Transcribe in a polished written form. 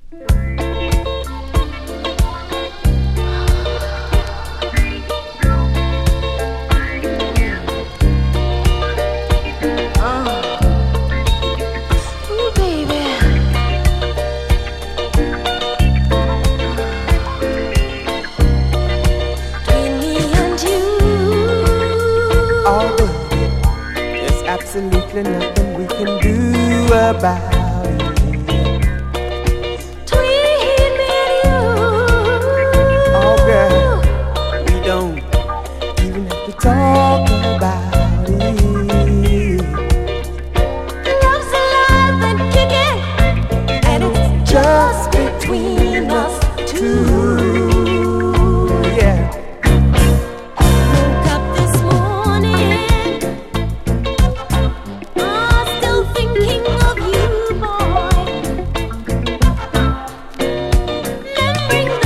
Absolutely nothing we can do about it. Between me and you. Oh girl, we don't even have to talk about it. Love's alive and kicking, and it's just between us two. Yeah. Woke up this morning, still thinking of you, boy. Remembering